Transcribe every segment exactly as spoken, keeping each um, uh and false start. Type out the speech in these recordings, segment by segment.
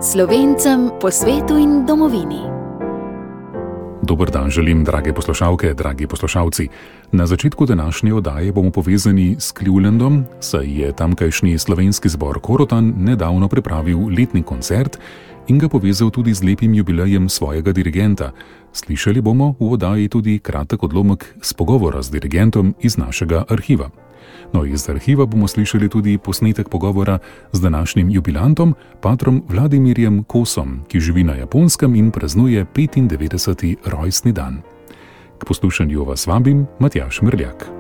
Slovencem po svetu in domovini. Dober dan želim, drage poslušalke, dragi poslušalci. Na začetku današnje oddaje bomo povezani s Clevelandom, saj je tamkajšnji slovenski zbor Korotan nedavno pripravil letni koncert in ga povezal tudi z lepim jubilejem svojega dirigenta. Slišali bomo v oddaji tudi kratek odlomek s pogovora z dirigentom iz našega arhiva. No, iz arhiva bomo slišali tudi posnetek pogovora z današnjim jubilantom, patrom Vladimirjem Kosom, ki živi na Japonskem in praznuje petindevetdeseti rojstni dan. K poslušanju vas vabim, Matjaž Mrljak.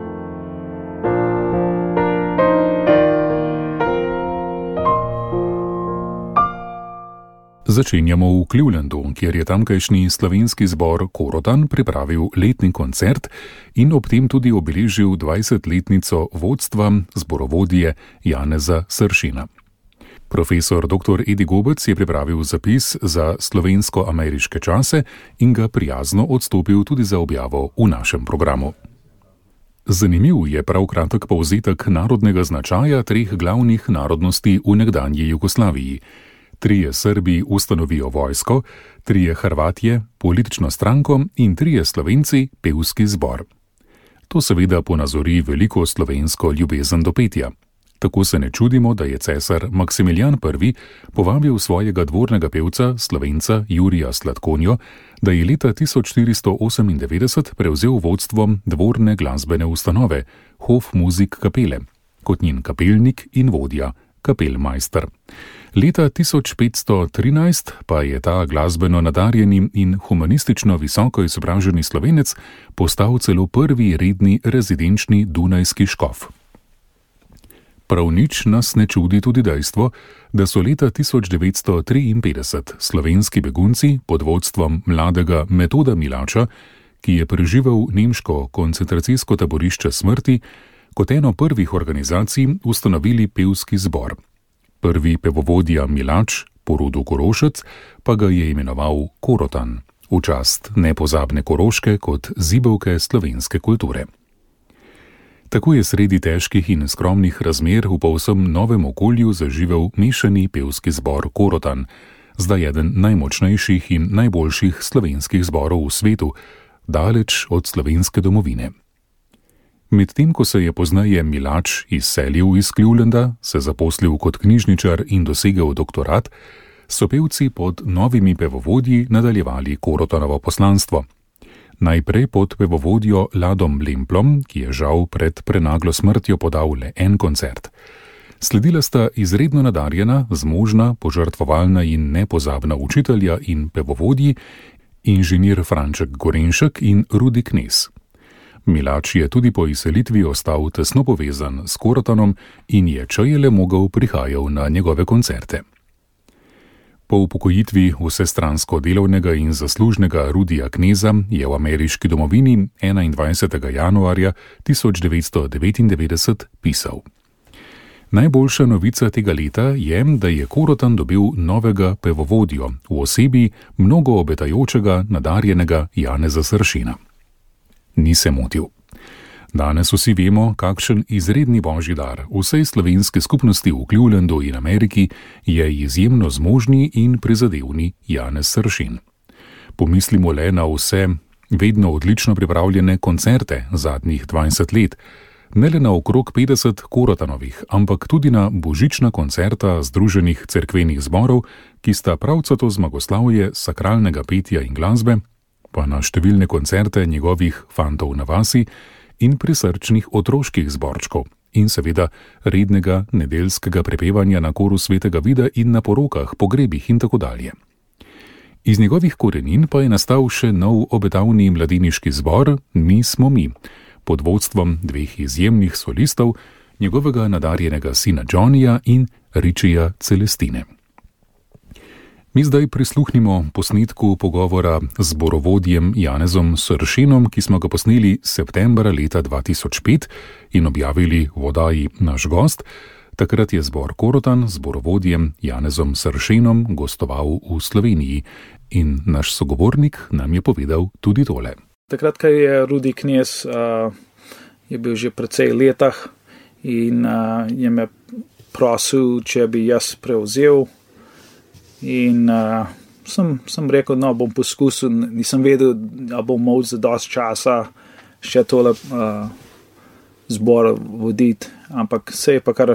Začenjamo v Clevelandu, kjer je tamkajšnji slovenski zbor Korotan pripravil letni koncert in ob tem tudi obeležil dvajsetletnico vodstva zborovodje Janeza Sršina. Profesor doktor Edi Gobec je pripravil zapis za slovensko-ameriške čase in ga prijazno odstopil tudi za objavo v našem programu. Zanimiv je prav kratek povzetek narodnega značaja treh glavnih narodnosti v nekdanji Jugoslaviji. Trije Srbi ustanovijo vojsko, trije Hrvatje politično stranko in trije Slovenci pevski zbor. To seveda ponazori veliko slovensko ljubezen do petja. Tako se ne čudimo, da je cesar Maksimilijan Prvi povabil svojega dvornega pevca, Slovenca Jurija Sladkonjo, da je leta tisoč štiristo osemindevetdeset prevzel vodstvo dvorne glasbene ustanove Hofmuzikkapelle kot njen kapelnik in vodja, kapelmajster. Leta tisoč petsto trinajst pa je ta glasbeno nadarjeni in humanistično visoko izobraženi Slovenec postal celo prvi redni rezidenčni dunajski škof. Prav nič nas ne čudi tudi dejstvo, da so leta tisoč devetsto triinpetdeset slovenski begunci pod vodstvom mladega Metoda Milača, ki je preživel nemško koncentracijsko taborišče smrti, kot eno prvih organizacij ustanovili pevski zbor. Prvi pevovodja Milač, po rodu Korošec, pa ga je imenoval Korotan, v čast nepozabne Koroške kot zibelke slovenske kulture. Tako je sredi težkih in skromnih razmer v povsem novem okolju zaživel mešani pevski zbor Korotan, zdaj eden najmočnejših in najboljših slovenskih zborov v svetu, daleč od slovenske domovine. Medtem ko se je pozneje Milač izselil iz Clevelanda, se zaposlil kot knjižničar in dosegel doktorat, so pevci pod novimi pevovodji nadaljevali Korotanovo poslanstvo. Najprej pod pevovodjo Ladom Lemplom, ki je žal pred prenaglo smrtjo podal le en koncert. Sledila sta izredno nadarjena, zmožna, požrtvovalna in nepozabna učitelja in pevovodji, inženir Franček Gorenšek in Rudi Knez. Milač je tudi po izselitvi ostal tesno povezan s Korotanom in je, če je le mogel, prihajal na njegove koncerte. Po upokojitvi vsestransko delovnega in zaslužnega Rudija Kneza je v ameriški domovini enaindvajsetega januarja tisoč devetsto devetindevetdeset pisal: Najboljša novica tega leta je, da je Korotan dobil novega pevovodjo v osebi mnogo obetajočega, nadarjenega Janeza Sršina. Ni se motil. Danes vsi vemo, kakšen izredni božji dar vsej slovenske skupnosti v Clevelandu in Ameriki je izjemno zmožni in prizadevni Janez Sršin. Pomislimo le na vse vedno odlično pripravljene koncerte zadnjih dvajset let, ne le na okrog petdeset Korotanovih, ampak tudi na božična koncerta združenih cerkvenih zborov, ki sta pravcato zmagoslavje sakralnega petja in glasbe, pa na številne koncerte njegovih fantov na vasi in prisrčnih otroških zborčkov in seveda rednega nedeljskega prepevanja na koru svetega vida in na porokah, pogrebih in tako dalje. Iz njegovih korenin pa je nastal še nov obetavni mladeniški zbor Mi smo mi, pod vodstvom dveh izjemnih solistov, njegovega nadarjenega sina Johnnyja in Richija Celestine. Mi zdaj prisluhnimo posnetku pogovora z zborovodjem Janezom Sršinom, ki smo ga posneli septembra leta dva tisoč pet in objavili v oddaji Naš gost. Takrat je zbor Korotan z zborovodjem Janezom Sršinom gostoval v Sloveniji in naš sogovornik nam je povedal tudi tole. Takrat, ko je Rudi Knez, uh, je bil že precej letah in uh, je me prosil, če bi jaz prevzel in uh, sem, sem rekel, no, bom poskusil, nisem vedel, da bom imel za dosti časa še tole uh, zbor voditi, ampak se je pa kar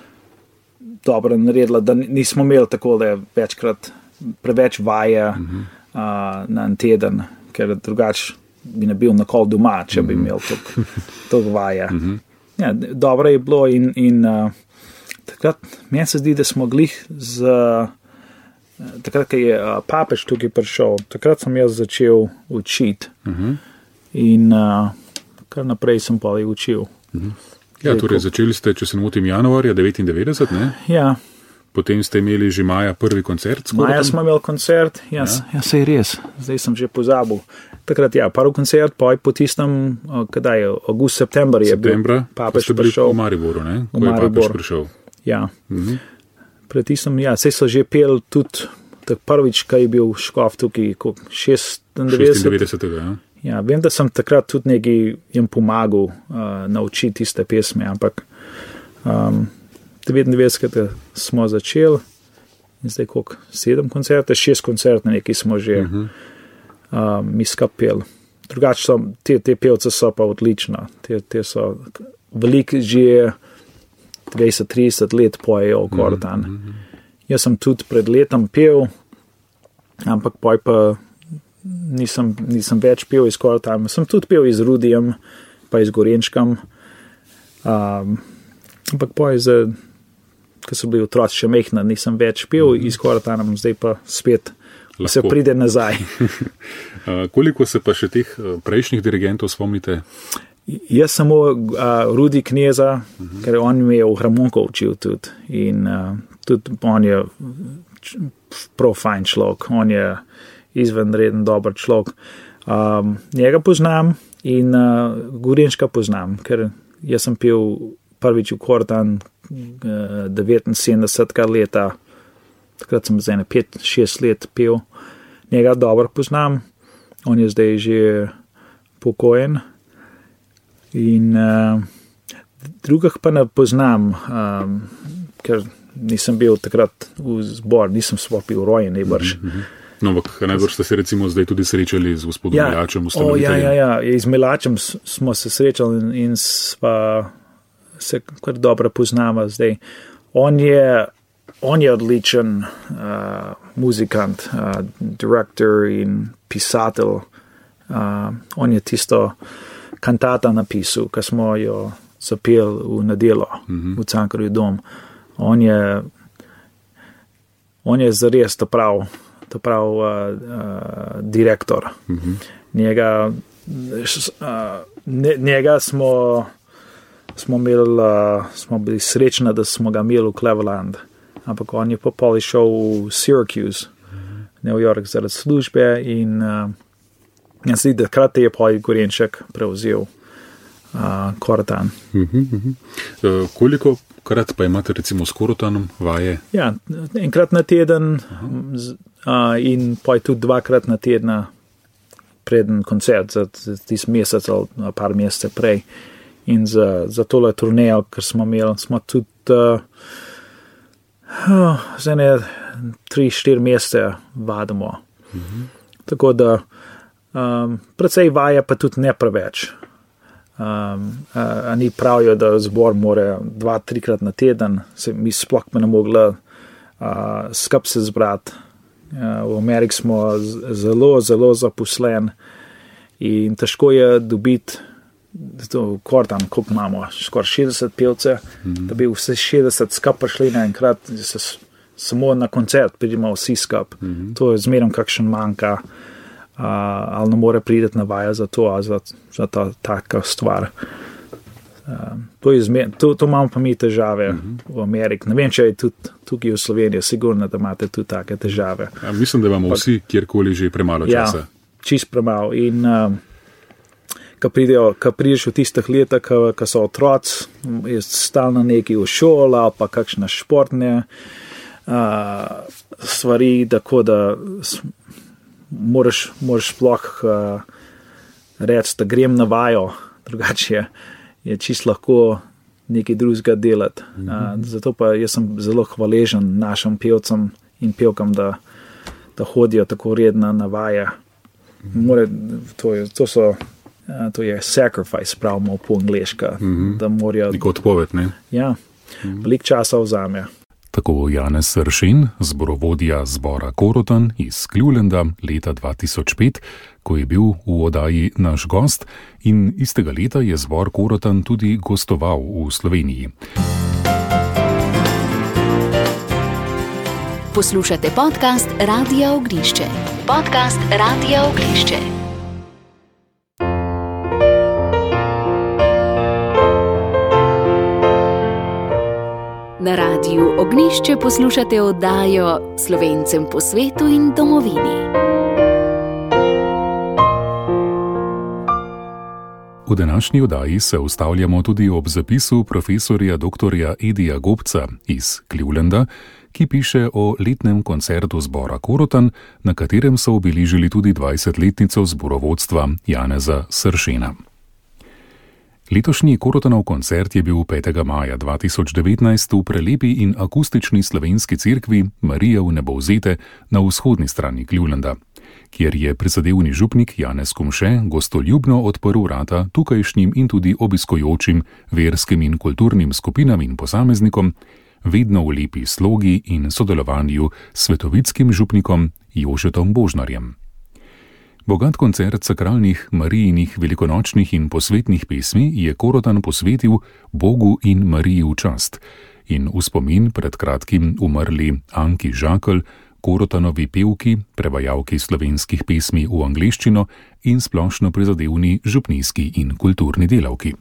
dobro naredila, da nismo imeli tako, da je večkrat preveč vaje uh-huh. uh, na en teden, ker drugače bi ne bil nakol doma, če bi imel toliko vaje. Uh-huh. Ja, dobro je bilo in, in uh, takrat meni se zdi, da smo glih z, uh, takrat, ko je uh, papež tukaj prišel, takrat sem jaz začel učiti uh-huh. in uh, kar naprej sem pa jih učil. Uh-huh. Ja, torej začeli ste, če se ne motim, januarja devetindevetdeset, ne? Ja. Potem ste imeli že maja prvi koncert. Maja smo imeli koncert, jaz, ja. ja, sej res, zdaj sem že pozabil. Takrat, ja, prvi koncert, pa po tistem, kadaj je, august, september je Septembra, bil papež prišel. V Mariboru, ne? Ko v je Maribor. papež prišel. Ja, uh-huh. pred tistem, ja, sej so že pel tudi, tak prvič, kaj je bil škof tukaj, šestindevetdeset. šestindevetdesetega, ja. Ja, vem, da sem takrat tudi nekaj jim pomagal uh, naučiti tiste pesme, ampak um, devetindevetdesetega smo začeli in zdaj koliko, sedem koncertov, šest koncertov nekaj smo že uh-huh. uh, mi skapeli. Drugače so, te, te pevce so pa odlična, te, te so veliko že dvajset trideset let pojejo v Korotan. Uh-huh. Jaz sem tudi pred letom pel, ampak poj pa nisem, nisem več pel iz Korotana. Sem tudi pel iz Rudijem, pa iz Gorenčkam. Um, ampak poj za ko so bili otroci še mehna, nisem več pel mm-hmm. iz Korotana, zdaj pa spet lahko se pride nazaj. uh, koliko se pa še teh prejšnjih dirigentov spomnite? Jaz samo uh, Rudi Kneza, mm-hmm. ker on mi je v harmoniko učil tudi in uh, tudi on je prav fajn človek, on je izvenreden dober človek. Um, njega poznam in uh, Gorenčka poznam, ker jaz sem pil prvič v Korotan uh, devetinsedemdesetega leta, takrat sem za ene pet, šest let pil. Njega dobro poznam, on je zdaj že pokojen in uh, drugih pa ne poznam, um, ker nisem bil takrat v zbor, nisem sploh bil rojen, najbrž. Mm-hmm. No, ampak najbrž ste se recimo zdaj tudi srečali z gospodom ja, Melačem. O, ja, ja, ja, z Melačem smo se srečali in, in sva se kar dobro poznava zdaj. On je, on je odličen uh, muzikant, uh, direktor in pisatelj. Uh, on je tisto kantata napisal, ko smo jo zapeli v nedelo mm-hmm. v Cankarjev dom. On je, on je zares to prav, to prav uh, uh, direktor. Mm-hmm. Njega, uh, njega smo, smo, imeli, uh, smo bili srečni, da smo ga imeli v Cleveland, ampak on je pa pol šel v Syracuse, mm-hmm. New York zaradi službe in uh, jaz zdi, da krat je pol Gorenček prevzel uh, Korotan. Mm-hmm, mm-hmm. Uh, koliko krat pa imate recimo s Korotanom vaje? Ja, enkrat na teden uh, in pa tudi dvakrat na tedna preden koncert, za, za tis mesec ali par mesece prej. In za, za tole turnejo, ker smo imeli, smo tudi uh, uh, za ne tri, štiri mesece vadimo. Mm-hmm. Tako da um, precej vaje pa tudi ne preveč. Um, a, a ni pravijo, da zbor more dva, trikrat na teden, se mi sploh pa ne mogla uh, skup se zbrati. Uh, v Ameriki smo z, zelo, zelo zaposlen in težko je dobiti to Korotan, koliko imamo, skoraj šestdeset pevce, mm-hmm. da bi vse šestdeset skup prišli naenkrat, se samo na koncert pridemo vsi skup. Mm-hmm. To je zmerom kakšen manjka. Uh, ali ne more priti na vaja za to, za, za ta taka stvar. Uh, to, zmer, to, to imamo pa mi težave uh-huh. v Ameriki. Ne vem, če je tudi tukaj v Sloveniji, sigurno, da imate tudi take težave. Ja, mislim, da imamo pa, vsi kjerkoli že premalo časa. Ja, čist premalo. In uh, ko prideš v tistih letih, ko so otroci, je stalno neki v šola, pa kakšne športne uh, stvari, tako da moraš, moraš sploh uh, reči, da grem na vajo, drugače je, je čist lahko nekaj drugega delati. Mm-hmm. Uh, zato pa jaz sem zelo hvaležen našim pevcem in pevkam, da, da hodijo tako redna navaja. More, to, je, to, so, to je sacrifice, pravimo po angleška. Mm-hmm. Da morajo... Neko odpoved, ne? Ja, mm-hmm. veliko časa vzame. Tako Janez Sršen, zborovodja zbora Korotan iz Clevelanda leta dva tisoč pet, ko je bil v oddaji naš gost, in istega leta je zbor Korotan tudi gostoval v Sloveniji. Poslušate podcast Radia Ognišče. Podcast Radia Ognišče. Na Radiu Ognišče poslušate oddajo Slovencem po svetu in domovini. V današnji oddaji se ustavljamo tudi ob zapisu profesorja doktorja Edija Gobca iz Clevelanda, ki piše o letnem koncertu zbora Korotan, na katerem so obeležili tudi dvajsetletnico zborovodstva Janeza Sršena. Letošnji Korotanov koncert je bil petega maja dva tisoč devetnajst v prelepi in akustični slovenski cerkvi Marije Vnebovzete na vzhodni strani Clevelanda, kjer je prizadevni župnik Janez Komše gostoljubno odprl vrata tukajšnjim in tudi obiskujočim verskim in kulturnim skupinam in posameznikom, vedno v lepi slogi in sodelovanju s svetovitskim župnikom Jožetom Božnarjem. Bogat koncert sakralnih, Marijinih, velikonočnih in posvetnih pesmi je Korotan posvetil Bogu in Mariji v čast in v spomin pred kratkim umrli Anki Žakelj, Korotanovi pevki, prevajalki slovenskih pesmi v angleščino in splošno prizadevni župnijski in kulturni delavki.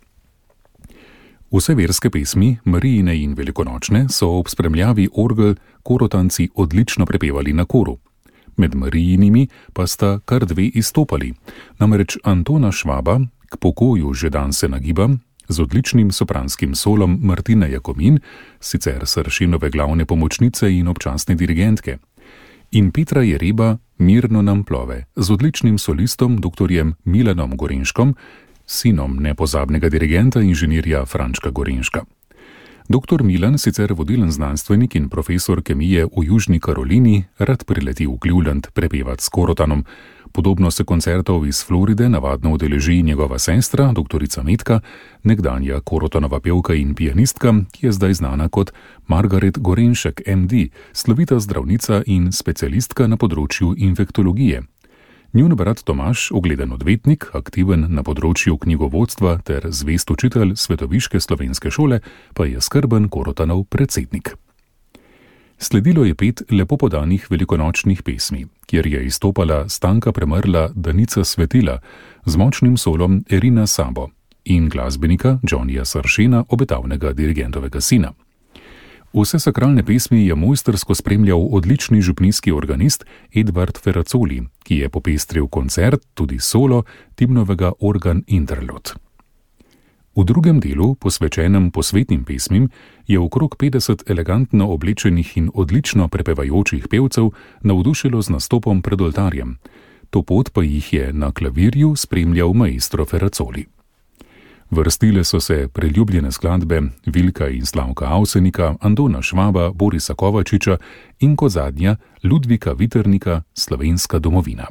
Vse verske pesmi, Marijine in velikonočne, so ob spremljavi orgel Korotanci odlično prepevali na koru. Med Marijinimi pa sta kar dve izstopali, namreč Antona Švaba, K pokoju že dan se nagiba, z odličnim sopranskim solom Martine Jakomin, sicer Sršenove glavne pomočnice in občasne dirigentke, in Petra Jereba, Mirno nam plove, z odličnim solistom doktorjem Milanom Gorenškom, sinom nepozabnega dirigenta inženirja Frančka Gorenška. Doktor Milan, sicer vodilen znanstvenik in profesor kemije v Južni Karolini, rad prileti v Cleveland prepevat s Korotanom. Podobno se koncertov iz Floride navadno udeleži njegova sestra, doktorica Metka, nekdanja Korotanova pevka in pianistka, ki je zdaj znana kot Margaret Gorenšek, M D, slovita zdravnica in specialistka na področju infektologije. Njun brat Tomaž, ugleden odvetnik, aktiven na področju knjigovodstva ter zvest učitelj Svetoviške slovenske šole, pa je skrben Korotanov predsednik. Sledilo je pet lepo podanih velikonočnih pesmi, kjer je izstopala Stanka Premrla Danica Svetila z močnim solom Erina Sabo in glasbenika Johnnyja Sršena, obetavnega dirigentovega sina. Vse sakralne pesmi je mojstrsko spremljal odlični župnijski organist Edvard Ferracoli, ki je popestril koncert tudi solo Timnovega organ Interlude. V drugem delu, posvečenem posvetnim pesmim, je okrog petdeset elegantno oblečenih in odlično prepevajočih pevcev navdušilo z nastopom pred oltarjem. To pot pa jih je na klavirju spremljal maestro Ferracoli. Vrstile so se preljubljene skladbe Vilka in Slavka Avsenika, Antona Švaba, Borisa Kovačiča in kot zadnja Ludvika Viternika, Slovenska domovina.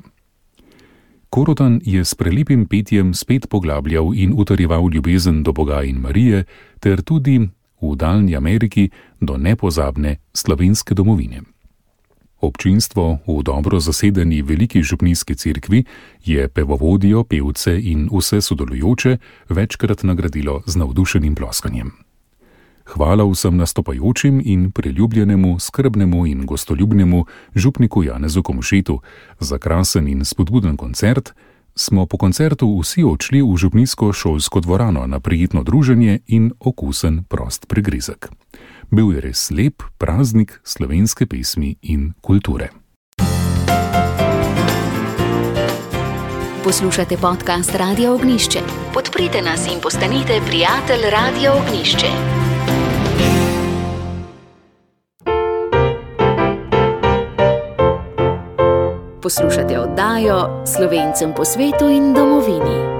Korotan je s prelepim petjem spet poglabljal in utrjeval ljubezen do Boga in Marije ter tudi v daljni Ameriki do nepozabne slovenske domovine. Občinstvo v dobro zasedeni veliki župnijski cerkvi je pevovodjo, pevce in vse sodelujoče večkrat nagradilo z navdušenim ploskanjem. Hvala vsem nastopajočim in priljubljenemu, skrbnemu in gostoljubnemu župniku Janezu Komšetu za krasen in spodbuden koncert, smo po koncertu vsi odšli v župnijsko šolsko dvorano na prijetno druženje in okusen prost pregrizek. Bil je res lep praznik slovenske pesmi in kulture. Poslušate podcast Radia Ognišče. Podprite nas in postanite prijatelj Radia Ognišče. Poslušate oddajo Slovencem po svetu in domovini.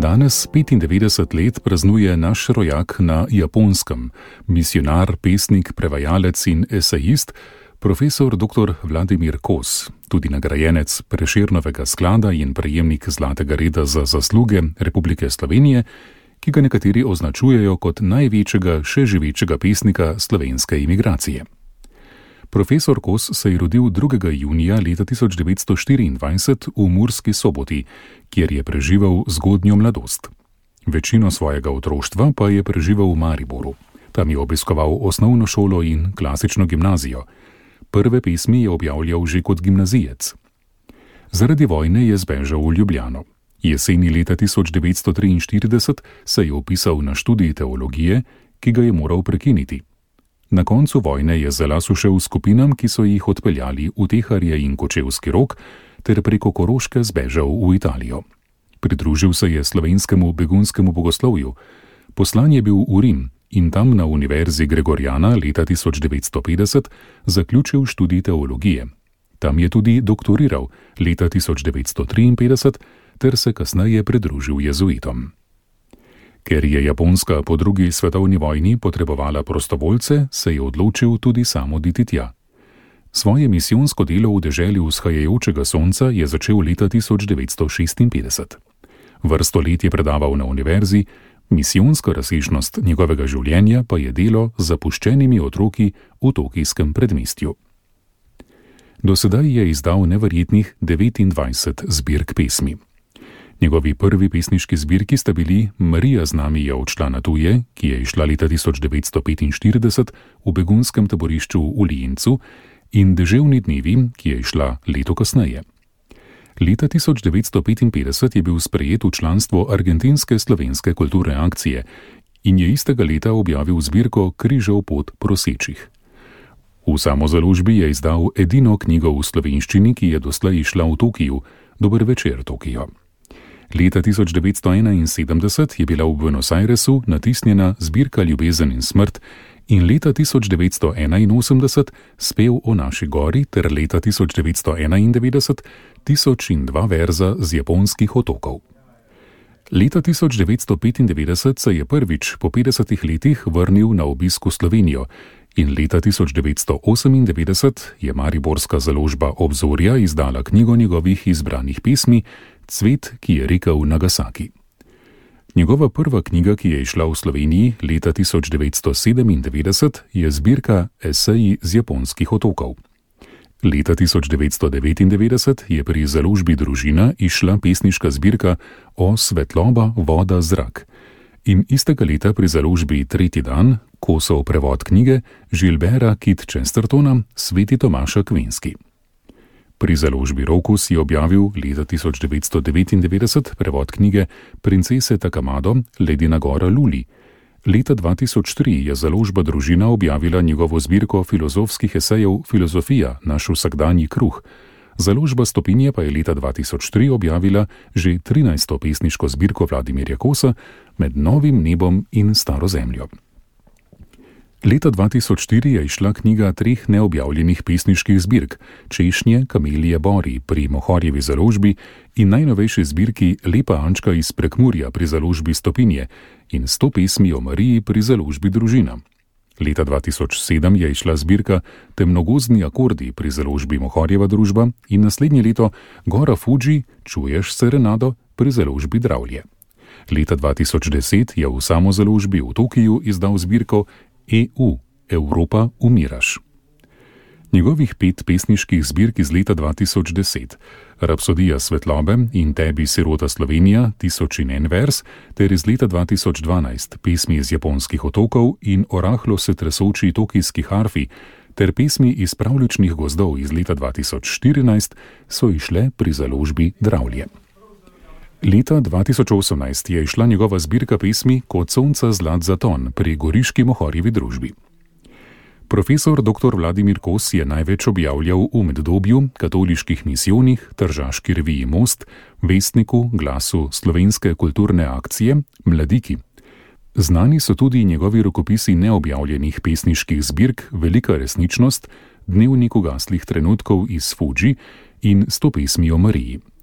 Danes petindevetdeset let praznuje naš rojak na Japonskem, misionar, pesnik, prevajalec in esejist, profesor doktor Vladimir Kos, tudi nagrajenec Prešernovega sklada in prejemnik Zlatega reda za zasluge Republike Slovenije, ki ga nekateri označujejo kot največjega še živečega pesnika slovenske imigracije. Profesor Kos se je rodil drugega junija leta tisoč devetsto štiriindvajset v Murski Soboti, kjer je preživel zgodnjo mladost. Večino svojega otroštva pa je preživel v Mariboru. Tam je obiskoval osnovno šolo in klasično gimnazijo. Prve pesmi je objavljal že kot gimnazijec. Zaradi vojne je zbežal v Ljubljano. Jeseni leta tisoč devetsto triinštirideset se je vpisal na študij teologije, ki ga je moral prekiniti. Na koncu vojne je za las ušel skupinam, ki so jih odpeljali v Teharje in Kočevski Rog, ter preko Koroške zbežal v Italijo. Pridružil se je slovenskemu begunskemu bogoslovju. Poslan je bil v Rim in tam na Univerzi Gregoriana leta tisoč devetsto petdeset zaključil študij teologije. Tam je tudi doktoriral leta tisoč devetsto triinpetdeset ter se kasneje pridružil jezuitom. Ker je Japonska po drugi svetovni vojni potrebovala prostovoljce, se je odločil tudi sam oditi tja. Svoje misijonsko delo v deželi vzhajajočega sonca je začel leta tisoč devetsto šestinpetdeset. Vrsto let je predaval na univerzi, misijonska razsežnost njegovega življenja pa je delo z zapuščenimi otroki v tokijskem predmestju. Do sedaj je izdal neverjetnih devetindvajset zbirk pesmi. Njegovi prvi pesniški zbirki sta bili Marija z nami je odšla na tuje, ki je izšla leta tisoč devetsto petinštirideset v begunskem taborišču v Liencu, in Deževni dnevi, ki je izšla leto kasneje. Leta tisoč devetsto petinpetdeset je bil sprejet v članstvo Argentinske slovenske kulturne akcije in je istega leta objavil zbirko Križev pot prosečih. V samozaložbi je izdal edino knjigo v slovenščini, ki je doslej izšla v Tokiju, Dober večer, Tokio. Leta tisoč devetsto enainsedemdeset je bila v Buenos Airesu natisnjena zbirka Ljubezen in smrt in leta tisoč devetsto enainosemdeset Spev o naši gori ter leta tisoč devetsto enaindevetdeset Tisoč in dva verza z japonskih otokov. Leta tisoč devetsto petindevetdeset se je prvič po petdesetih letih vrnil na obisk v Slovenijo in leta tisoč devetsto osemindevetdeset je mariborska založba Obzorja izdala knjigo njegovih izbranih pesmi Cvet, ki je rekel Nagasaki. Njegova prva knjiga, ki je izšla v Sloveniji leta tisoč devetsto sedemindevetdeset, je zbirka Eseji z japonskih otokov. Leta tisoč devetsto devetindevetdeset je pri založbi Družina izšla pesniška zbirka O svetloba, voda, zrak. In istega leta pri založbi Tretji dan Kosov prevod knjige Gilberta Kit Chestertona Sveti Tomaš Akvinski. Pri založbi Rokus je objavil leta tisoč devetsto devetindevetdeset prevod knjige Princese Takamado Ledina gora Luli. Leta dva tisoč tri je založba Družina objavila njegovo zbirko filozofskih esejev Filozofija, naš vsakdanji kruh. Založba Stopinje pa je leta dva tisoč tri objavila že trinajsto pesniško zbirko Vladimirja Kosa Med novim nebom in staro zemljo. Leta dva tisoč štiri je izšla knjiga treh neobjavljenih pesniških zbirk Češnje, kamelije, bori pri Mohorjevi založbi in najnovejši zbirki Lepa Ančka iz Prekmurja pri založbi Stopinje in sto pesmi o Mariji pri založbi Družina. Leta dva tisoč sedem je izšla zbirka Temnogozdni akordi pri založbi Mohorjeva družba in naslednje leto Gora Fuji, čuješ serenado pri založbi Dravlje. Leta dva tisoč deset je v samozaložbi v Tokiju izdal zbirko E U, Evropa, umiraš. Njegovih pet pesniških zbirk iz leta dva tisoč deset, Rapsodija svetlobe in Tebi sirota Slovenija, tisoč in en vers, ter iz leta dva tisoč dvanajst pesmi iz japonskih otokov in Orahlo se tresoči tokijski harfi, ter pesmi iz pravličnih gozdov iz leta dva tisoč štirinajst so išle pri založbi Dravlje. Leta dva tisoč osemnajst je išla njegova zbirka pesmi Kot sonca zlat zaton pri Goriški Mohorjevi družbi. Profesor doktor Vladimir Kos je največ objavljal v Meddobju, Katoliških misijonih, Tržaški reviji Most, Vestniku, Glasu slovenske kulturne akcije, Mladiki. Znani so tudi njegovi rokopisi neobjavljenih pesniških zbirk Velika resničnost, Dnevnik ugaslih trenutkov iz Fuji in sto pesmi o Mariji.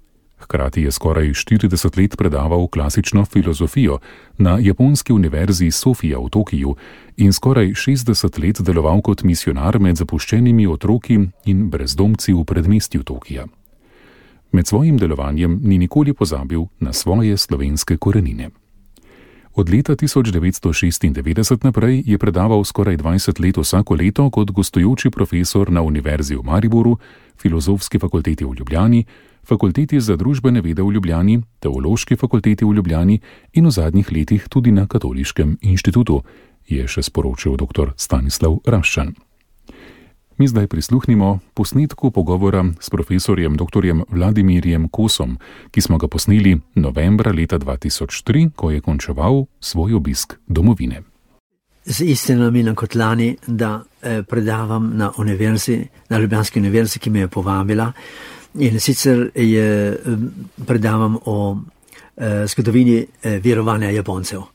Hkrati je skoraj štirideset let predaval klasično filozofijo na japonski univerzi Sofija v Tokiju in skoraj šestdeset let deloval kot misionar med zapuščenimi otroki in brezdomci v predmestju Tokija. Med svojim delovanjem ni nikoli pozabil na svoje slovenske korenine. Od leta tisoč devetsto šestindevetdeset naprej je predaval skoraj dvajset let vsako leto kot gostujoči profesor na Univerzi v Mariboru, Filozofski fakulteti v Ljubljani, Fakulteti za družbene vede v Ljubljani, Teološki fakulteti v Ljubljani in v zadnjih letih tudi na Katoliškem inštitutu, je še sporočil dr. Stanislav Raščan. Mi zdaj prisluhnimo posnetku pogovora s profesorjem dr. Vladimirjem Kosom, ki smo ga posneli novembra leta dva tisoč tri, ko je končeval svoj obisk domovine. Z istim namenom kot lani, da eh, predavam na univerzi, na Ljubljanski univerzi, ki me je povabila, in sicer je eh, predavam o eh, zgodovini eh, verovanja Japoncev.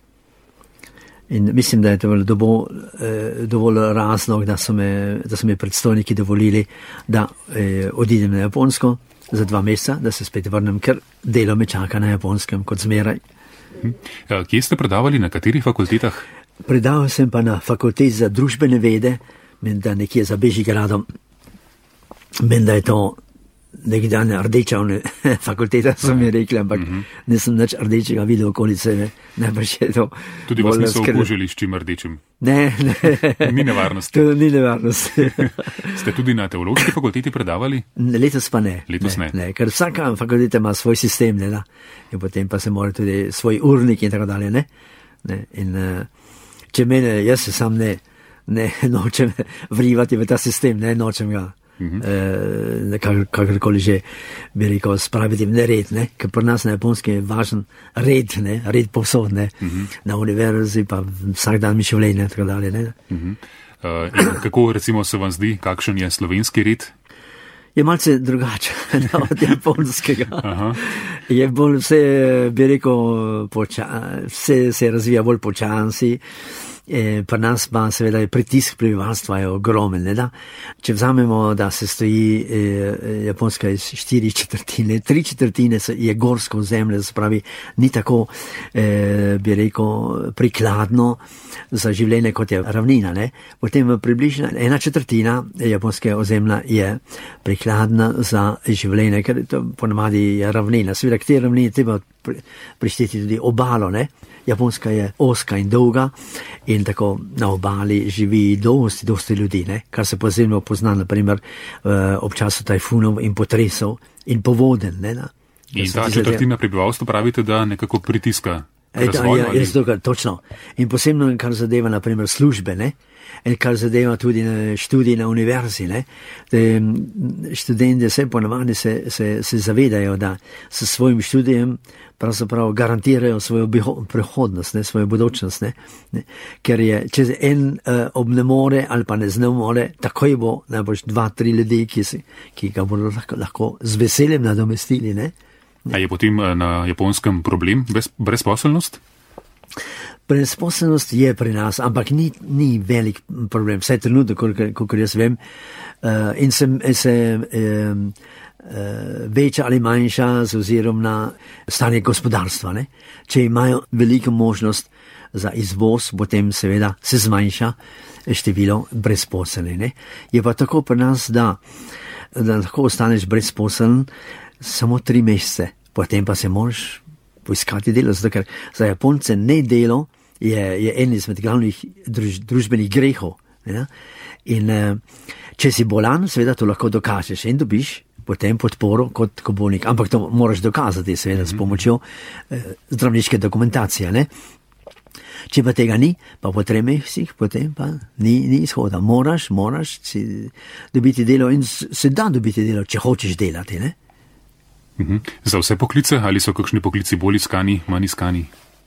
In mislim, da je to dovolj, eh, dovolj razlog, da so, me, da so me predstojniki dovolili, da eh, odidem na Japonsko za dva meseca, da se spet vrnem, ker delo me čaka na Japonskem, kot zmeraj. Kje ste predavali, na katerih fakultetah? Predaval sem pa na fakulteti za družbene vede, menda nekje za Bežigradom, menda je to nekdanja rdeča fakulteta, so mi rekli, ampak uh-huh. nisem nič rdečega videl okoli sebe. Najbrž je to. Tudi vas niso okužili s čim rdečim? Ne, ne. Ni nevarnosti. To ni nevarnosti. Ste tudi na Teološki fakulteti predavali? Letos pa ne. Letos ne. ne, ne ker vsaka fakulteta ima svoj sistem, ne, da. In potem pa se mora tudi svoj urnik in tako dalje, ne. ne. In uh, če mene, jaz se sam ne, ne nočem vrivati v ta sistem, ne nočem ga. Uh-huh. E, kakorkoli že bi rekel, spraviti v nered, ne? Ker pri nas na Japonskem je važen red, ne? Red povsod, ne? Uh-huh. Na univerzi pa vsak dan mišljenje in tako dalje. Uh-huh. uh, kako recimo se vam zdi, kakšen je slovenski red? Je malce drugačen od japonskega. Aha. Je bolj vse, bi rekel, poča, vse se razvija bolj počasi. E, pri nas pa seveda je pritisk prebivalstva je ogromen, ne da? Če vzamemo, da se stoji e, Japonska iz štiri četrtine, tri četrtine je gorsko zemlje, spravi, ni tako, e, bi rekel, prikladno za življenje, kot je ravnina, ne? Potem približno ena četrtina japonske ozemlja je prikladna za življenje, ker to ponavadi je ravnina. Seveda, k tej ravnini treba prišteti tudi obalo, ne? Japonska je oska in dolga in tako na obali živi dosti, dosti ljudi, ne? Kar se posebno pozna, naprimer, ob času tajfunov in potresov in povodenj. Ne? In ta četrtina prebivalstva pravite, da nekako pritiska razvoj? Ja, je to, točno. In posebno, kar zadeva, naprimer, službe, ne? In kar zadeva tudi študij na univerzi. Ne? Študenti se ponavadi se, se, se zavedajo, da s svojim študijem pravzaprav garantirajo svojo prihodnost, ne? Svojo budućnost. Ne? Ne? Ker je, če en uh, ob ne more ali pa ne zne more, takoj bo najbolj dva, tri ljudi, ki, si, ki ga bodo lahko, lahko z veseljem nadomestili. Ne? Ne? A je potem na Japonskem problem brezposelnost? Brezposelnost je pri nas, ampak ni, ni velik problem, vse trenutno, kot jaz vem, uh, in se, se um, uh, večja ali manjša z ozirom na stanje gospodarstva. Ne? Če imajo veliko možnost za izvoz, potem seveda se zmanjša število brezposelnih. Je pa tako pri nas, da, da lahko ostaneš brezposeln samo tri mesece, potem pa se moraš poiskati delo, zato ker za Japonce ne delo je, je en izmed glavnih druž, družbenih grehov. Ne? In če si bolan, seveda to lahko dokažeš in dobiš potem podporo kot bolnik, ampak to moraš dokazati seveda s pomočjo eh, zdravniške dokumentacije. Ne? Če pa tega ni, pa po treh mesecih, potem pa ni, ni izhoda. Moraš, moraš si dobiti delo in se da dobiti delo, če hočeš delati. Ne? Uhum. Za vse poklice ali so kakšni poklici bolj iskani, manj iskani?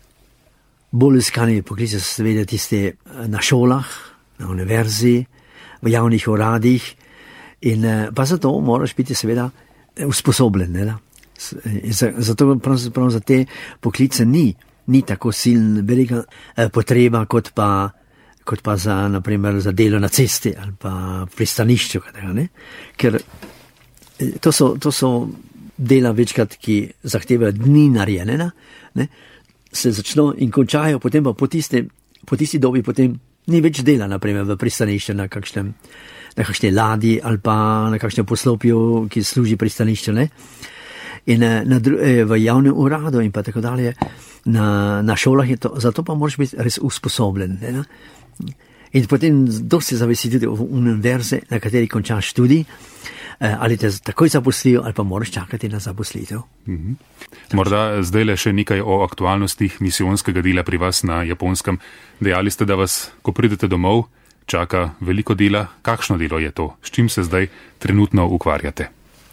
Bolj iskani poklice so seveda tiste na šolah, na univerzi, v javnih uradih in pa zato moraš biti seveda usposobljen. Ne, zato pravzaprav za te poklice ni, ni tako silna velika potreba kot pa, kot pa za, naprimer, za delo na cesti ali pa pristanišču. Ne? Ker to so, to so dela večkrat, ki zahtevajo dni narejene, ne, se začnejo in končajo, potem pa po, tiste, po tisti dobi potem ni več dela, naprimer v pristanišču na kakšnem, na kakšne ladji ali pa na kakšnem poslopju, ki služi pristanišču, ne. In na, v javnem uradu in pa tako dalje, na, na šolah je to, zato pa moraš biti res usposobljen. Ne? In potem dosti zavisi tudi v univerze, na kateri končaš študij, ali te takoj zaposlijo, ali pa moraš čakati na zaposlitev. Mhm. Morda zdaj le še nekaj o aktualnostih misijonskega dela pri vas na Japonskem. Dejali ste, da vas, ko pridete domov, čaka veliko dela. Kakšno delo je to? S čim se zdaj trenutno ukvarjate?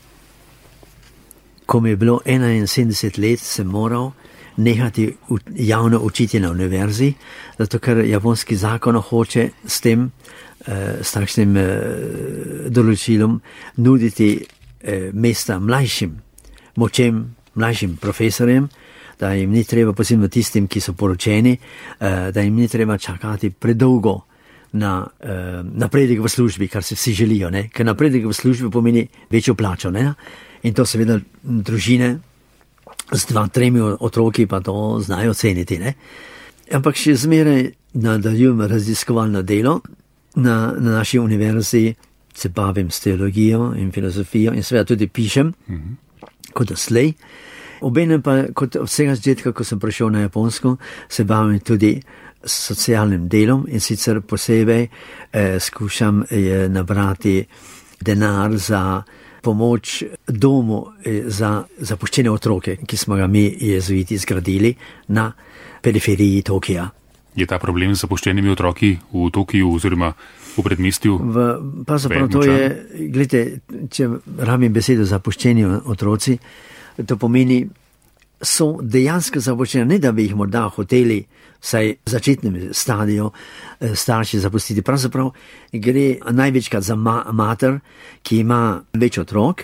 Ko mi je bilo enainsedemdeset let, sem moral nehati javno učiti na univerzi, zato ker japonski zakon hoče s tem, s takšnim določilom nuditi mesta mlajšim, močem mlajšim profesorjem, da jim ni treba, posebno tistim, ki so poročeni, da jim ni treba čakati predolgo na napredek v službi, kar se vsi želijo, ne? Ker napredek v službi pomeni večjo plačo, ne? In to seveda družine z dva, tremi otroki pa to znajo ceniti, ne? Ampak še zmeraj nadaljujem raziskovalno delo. Na, na naši univerzi se bavim s teologijo in filozofijo in seveda tudi pišem, mm-hmm. kot doslej. Obenem pa kot od vsega začetka, ko sem prišel na Japonsko, se bavim tudi s socialnim delom in sicer posebej eh, skušam eh, nabrati denar za pomoč domu za zapuščene otroke, ki smo ga mi jezuiti zgradili na periferiji Tokija. Je ta problem z zapuščenimi otroki v Tokiju oziroma v predmestju? Pravzaprav to je, gledajte, če rabim besedo zapuščeni otroci, to pomeni, so dejansko zapuščeni, ne da bi jih morda hoteli vsaj v začetnem stadiju starši zapustiti. Pravzaprav gre največkrat za ma- mater, ki ima več otrok,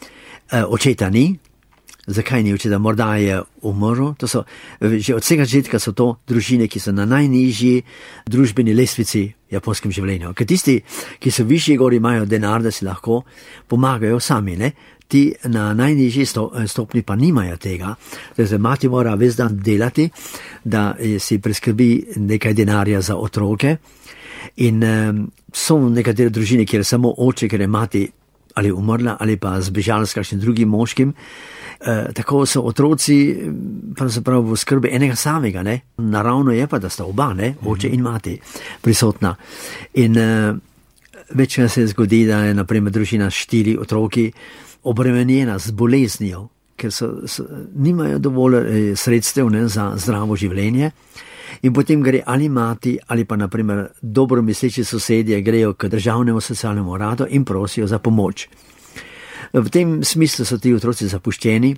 očeta ni. Zakaj ni očeta? Morda je umrl. To so, že od vsega začetka so to družine, ki so na najnižji družbeni lestvici v japonskem življenju. Ker tisti, ki so višji gori, imajo denar, da si lahko pomagajo sami, ne? Ti na najnižji stopni pa nimajo tega, da se mati mora ves dan delati, da si preskrbi nekaj denarja za otroke. In um, so nekatere družine, kjer je samo oče, ker je mati ali umrla ali pa zbežala s kakšnim drugim moškim. Uh, tako so otroci pravzaprav v skrbi enega samega, ne? Naravno je pa, da sta oba, ne? Oče in mati prisotna. In uh, večkrat se zgodi, da je naprimer družina s štiri otroki obremenjena z boleznijo, ker so, so, nimajo dovolj eh, sredstev, ne, za zdravo življenje, in potem gre ali mati ali pa naprimer dobro misleči sosedje grejo k državnemu socialnemu uradu in prosijo za pomoč. V tem smislu so ti otroci zapuščeni,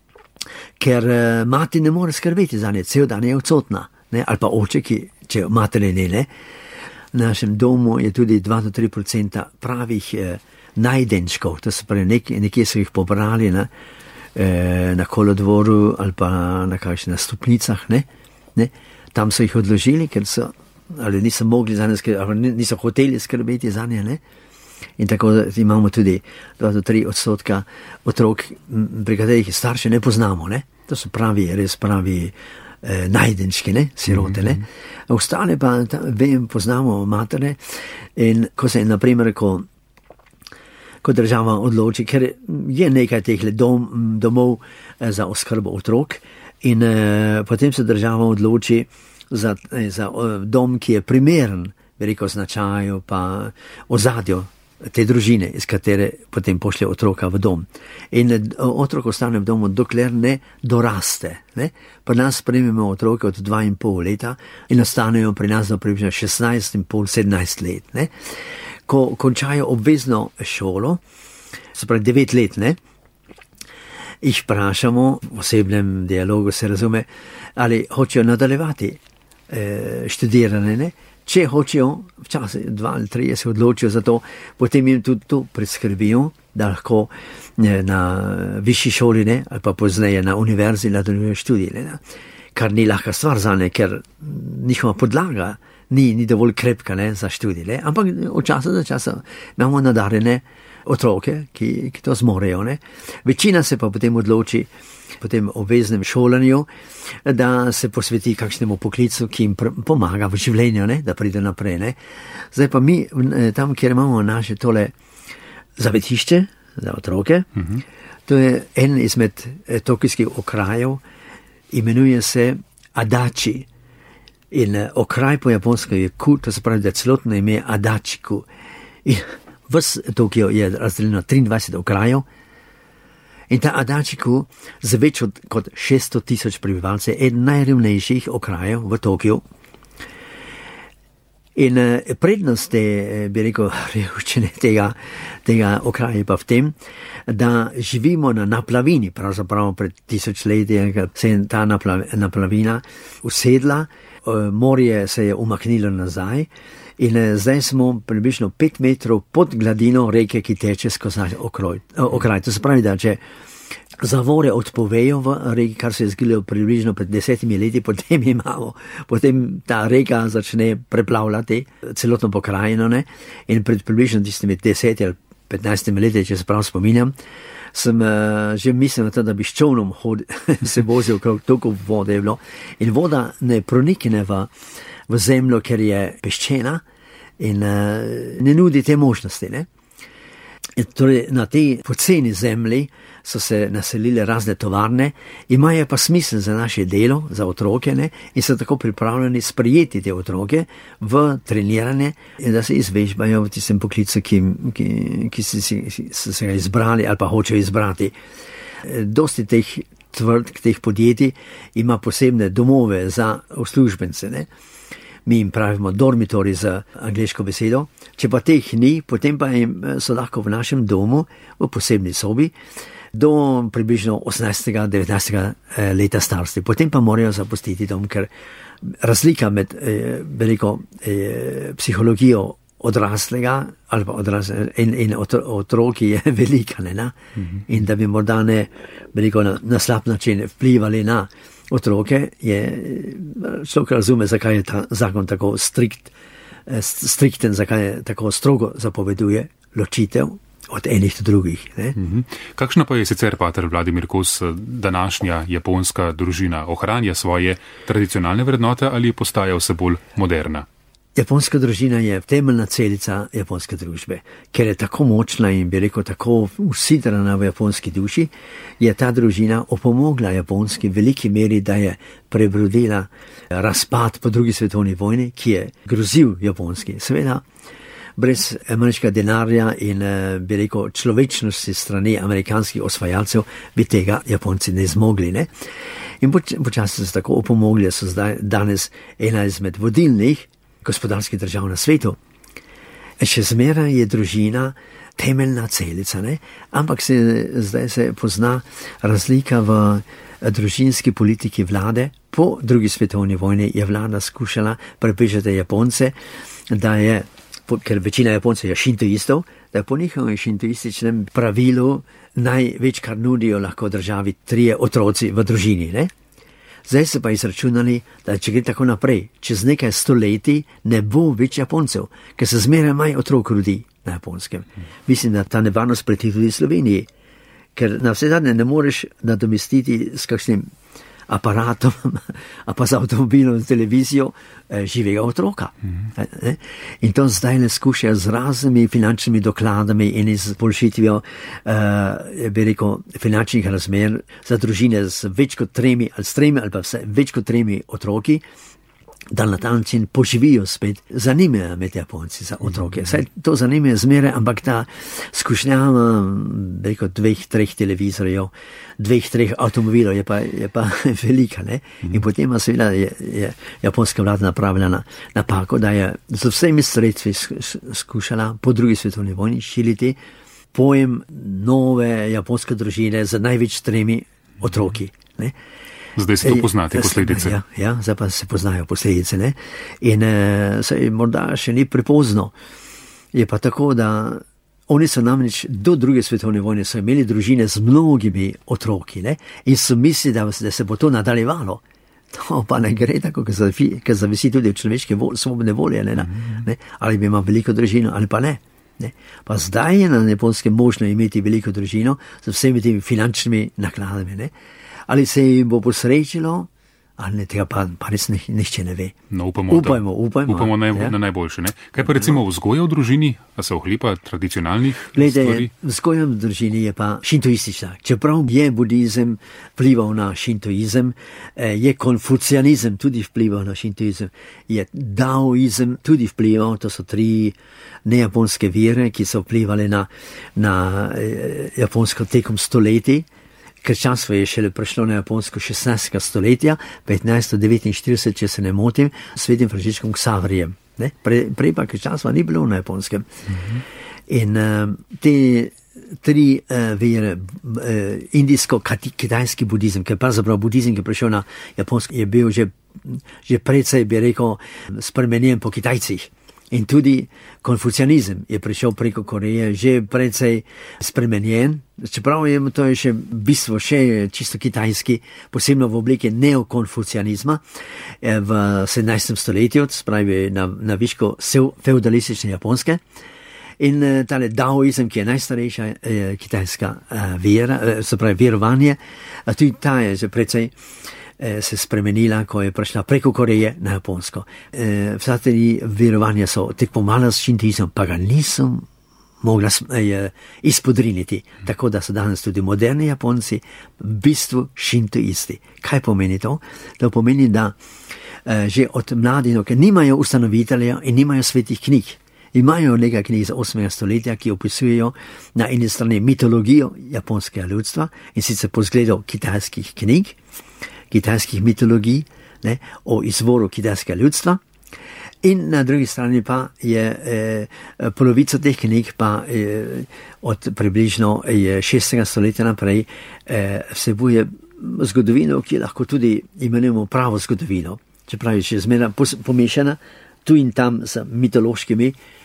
ker eh, mati ne more skrbeti za nje, cel dan je odsotna, ne, ali pa oče, ki, če matere ne, ne. V našem domu je tudi dva do tri procenta pravih eh, najdenčkov, to se pravi, nek, nekje so jih pobrali na, eh, na kolodvoru ali pa na kakšnih stopnicah, ne, ne, tam so jih odložili, ker so, ali niso mogli za nje skrbeti, ali niso hoteli skrbeti za nje, ne, in tako imamo tudi dva do tri odstotka otrok, pri katerih starše ne poznamo, ne, to so pravi, res pravi eh, najdenčki, ne, sirote, ne, ostale pa, ta, vem, poznamo matere in ko se, naprimer, ko ko država odloči, ker je nekaj teh dom, domov za oskrbo otrok in eh, potem se država odloči za, eh, za dom, ki je primeren, veliko značaju pa ozadju te družine, iz katere potem pošlje otroka v dom. In otrok ostane v domu, dokler ne doraste. Ne? Pri nas sprejmemo otroke od dva in pol leta in ostanejo pri nas do približno šestnajst in pol, sedemnajst let. Ne? Ko končajo obvezno šolo, se pravi devet let, ne, jih vprašamo, v osebnem dialogu se razume, ali hočejo nadaljevati eh, študiranje, ne. Če hočejo, včasih dva ali tri se odločijo za to, potem jim tudi to preskrbijo, da lahko eh, na višji šoli, ne, ali pa pozneje na univerzi nadaljujejo študij, ne, kar ni lahka stvar za ne, ker njihova podlaga Ni, ni dovolj krepka, ne, za študij, ne. Ampak od časa do časa imamo nadarjene otroke, ki, ki to zmorejo. Ne? Večina se pa potem odloči po tem obveznem šolanju, da se posveti kakšnemu poklicu, ki jim pomaga v življenju, ne? Da pride naprej. Ne? Zdaj pa mi, tam, kjer imamo naše tole zavetišče za otroke, uh-huh. To je en izmed tokijskih okrajev, imenuje se Adachi. In okraj po japonsko je Ku, to se pravi, da celotno ime je Adachi-ku. In ves Tokio je razdeljeno triindvajset okrajev. In ta Adachi-ku z več od kot šeststo tisoč prebivalcev je eden najrevnejših okrajev v Tokiu. In prednost te, bi rekel, revščine tega, tega okraja pa v tem, da živimo na naplavini, pravzaprav pred tisočletjem, se je ta naplavina usedla, morje se je umaknilo nazaj in zdaj smo približno pet metrov pod gladino reke, ki teče skozi okraj. okraj. To se pravi, da če zavore odpovejo v reki, kar se je zgodilo približno pred desetimi leti, potem imamo, potem ta reka začne preplavljati celotno pokrajino, ne? In pred približno tistimi deseti ali petnajstimi leti, če se prav spominjam, sem uh, že mislil na to, da bi s čovnom hod, se vozil okrog, toliko vode je bilo. In voda ne pronikne v, v zemljo, ker je peščena in uh, ne nudi te možnosti. Ne? In torej na tej poceni zemlji so se naselile razne tovarne, imajo pa smisel za naše delo, za otroke, ne? In so tako pripravljeni sprejeti te otroke v treniranje in da se izvežbajo v tistem poklicu, ki, ki, ki so, si, so se ga izbrali ali pa hočejo izbrati. Dosti teh tvrdk, teh podjetij ima posebne domove za uslužbence, ne? Mi jim pravimo dormitori z angleško besedo. Če pa teh ni, potem pa jim so lahko v našem domu, v posebni sobi, do približno osemnajstega, devetnajstega leta starosti. Potem pa morajo zapustiti dom, ker razlika med eh, veliko eh, psihologijo odraslega ali pa odraslega in, in otroki je velika, ne, na? Mm-hmm. In da bi morda ne veliko na, na slab način vplivali na otroke, je človek razume, zakaj je ta zakon tako strikt, strikten, zakaj je tako strogo zapoveduje ločitev od enih do drugih. Ne? Mm-hmm. Kakšna pa je sicer, pater Vladimir Kos, današnja japonska družina? Ohranja svoje tradicionalne vrednote ali postaja vse bolj moderna? Japonska družina je temeljna celica japonske družbe. Ker je tako močna in bi rekel tako usidrana v japonski duši, je ta družina opomogla japonski v veliki meri, da je prebrodila razpad po drugi svetovni vojni, ki je grozil japonski. Seveda, brez ameriškega denarja in bi rekel človečnosti strani amerikanskih osvajalcev bi tega Japonci ne zmogli. Ne? In počasi so tako opomogli, da so zdaj danes ena izmed vodilnih gospodarskih držav na svetu. Še zmeraj je družina temeljna celica, ne? Ampak se, zdaj se pozna razlika v družinski politiki vlade. Po drugi svetovni vojni je vlada skušala prepričati Japonce, da je, ker večina Japoncev je šintoistov, da je po njihovem šintoističnem pravilu največ, kar nudijo lahko državi, trije otroci v družini, ne? Zdaj so pa izračunali, da če gre tako naprej, čez nekaj stoletij ne bo več Japoncev, ker se zmeraj manj otrok rodi na Japonskem. Mislim, da ta nevarnost preti tudi v Sloveniji, ker na vse zadnje ne moreš nadomestiti s kakšnim aparatom, a pa z avtomobilom, z televizijo eh, živega otroka. Mm-hmm. Eh, in to zdaj ne skušajo z raznimi finančnimi dokladami in izboljšitvijo, eh, bi rekel, finančnih razmer za družine z več kot tremi ali s tremi ali pa vse več kot tremi otroki, da na ta način poživijo spet. Zanimajo med Japonci za otroke. Saj to zanimajo zmeraj, ampak ta skušnjava, rekel, dveh, treh televizorjev, dveh, treh avtomobilov je pa, je pa velika, ne? In potem seveda je, je japonska vlada napravila na, napako, da je z vsemi sredstvi skušala po drugi svetovni vojni širiti pojem nove japonske družine z največ tremi otroki, ne? Zdaj se to poznate posledice. Ja, ja, zdaj pa se poznajo posledice, ne? In eh, se morda še ni prepozno. Je pa tako, da oni so namreč do druge svetovne vojne so imeli družine z mnogimi otroki, ne? In so mislili, da, da se bo to nadaljevalo. To pa ne gre tako, ker zavisi tudi v človeške vol, svobodne volje, ne? Ne? Ali bi imel veliko družino ali pa ne. Ne? Pa zdaj je na Japonskem možno imeti veliko družino z vsemi temi finančnimi nakladami. Ne? Ali se jim bo posrečilo, ali ne, tega pa, pa res nihče ne ve. No, upamo, upajmo, upajmo, upamo naj, ja. na najboljše. Ne? Kaj pa recimo vzgoja v družini, a se ohlepa tradicionalnih Glede, stvari? vzgoja v družini je pa šintoistična. Čeprav je budizem vplival na šintoizem, je konfucianizem tudi vplival na šintoizem, je daoizem tudi vplival, to so tri nejaponske vire, ki so vplivali na, na eh, Japonsko tekom stoletij. Krščanstvo je šele prišlo na Japonsko šestnajstega stoletja, petnajststo devetinštirideset, če se ne motim, s svetim Frančiškom Ksaverjem. Pre, prej pa krščanstva ni bilo na Japonskem. Mm-hmm. In uh, te tri uh, vere, uh, indijsko-kitajski budizem, ker pravzaprav budizem, ki je prišel na Japonsko, je bil že, že precej, bi rekel, spremenjen po Kitajcih. In tudi konfucianizem je prišel preko Koreje že precej spremenjen, čeprav je to je še bistvo še čisto kitajski, posebno v obliki neokonfucianizma v sedemnajstem stoletju, spravi na, na višku feudalistične Japonske. In tale daoizem, ki je najstarejša eh, kitajska eh, vera, eh, se pravi verovanje, tudi ta je že precej se spremenila, ko je prišla preko Koreje na Japonsko. E, vsa te verovanja so tekmovali s šintoizmom, pa ga nisem mogla e, izpodriniti. Tako da so danes tudi moderni Japonci v bistvu šintoisti. Kaj pomeni to? To pomeni, da e, že od mladih, ki nimajo ustanovitelja in nimajo svetih knjig, imajo nekaj knjig iz osmega stoletja, ki opisujejo na eni strani mitologijo japonskega ljudstva in sicer po zgledu kitajskih knjig, kitajskih mitologij, ne, o izvoru kitajskega ljudstva. In na drugi strani pa je eh, polovico teh knjig pa eh, od približno eh, šestega stoletja naprej eh, vsebuje zgodovino, ki lahko tudi imenujemo pravo zgodovino. Čeprav je še zmeraj pomešana tu in tam z mitološkimi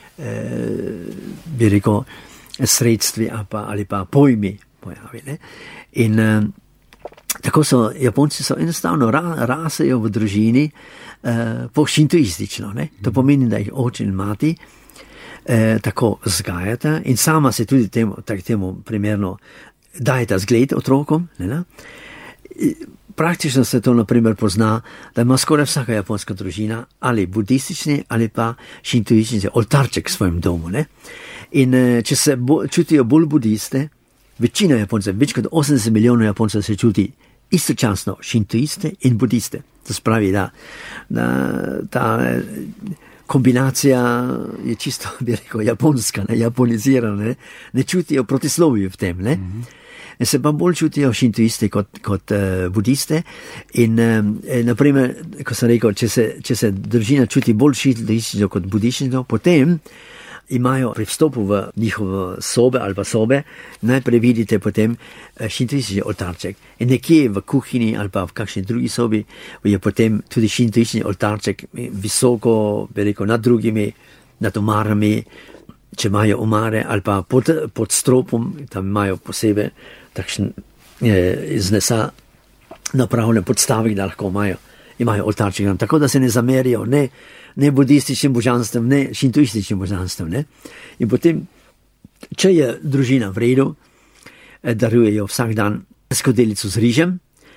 eh, bi rekel sredstvi ali pa, ali pa pojmi pojavi. Ne. In eh, tako so, Japonci so enostavno ra, rasejo v družini eh, po šintoistično. Ne? To pomeni, da jih oče in mati eh, tako vzgajata in sama se tudi temu, tak, temu primerno dajeta zgled otrokom. Ne, ne? Praktično se to naprimer pozna, da ima skoraj vsaka japonska družina ali budistični ali pa šintoistični oltarček v svojem domu. Ne? In eh, če se bo, čutijo bolj budiste, večina Japoncev, več kot osemdeset milijonov Japoncev se čuti istočasno šintoiste in budiste. To spravi, da, da ta kombinacija je čisto, bi rekel, japonska, ne, japonizirana, ne, ne čutijo protislovje v tem. Ne. Mm-hmm. Se pa bolj čutijo šintoiste kot, kot uh, budiste in uh, naprimer, ko sem rekel, če se, če se družina čuti bolj šintoistično kot budistično, potem imajo pri vstopu v njihovo sobe ali pa sobe, najprej vidite potem šintoistični oltarček. In nekje v kuhinji ali pa v kakšni drugi sobi je potem tudi šintoistični oltarček visoko, bi rekel, nad drugimi, nad omarami, če imajo omare, ali pa pod, pod stropom, tam imajo posebej takšen eh, iz lesa napravljen podstavek, da lahko imajo, imajo oltarček. Tako da se ne zamerijo, ne ne budističnim božanstvom, ne šintoističnim božanstvom. Ne? In potem, če je družina v redu, darujejo vsak dan skodelico z rižem,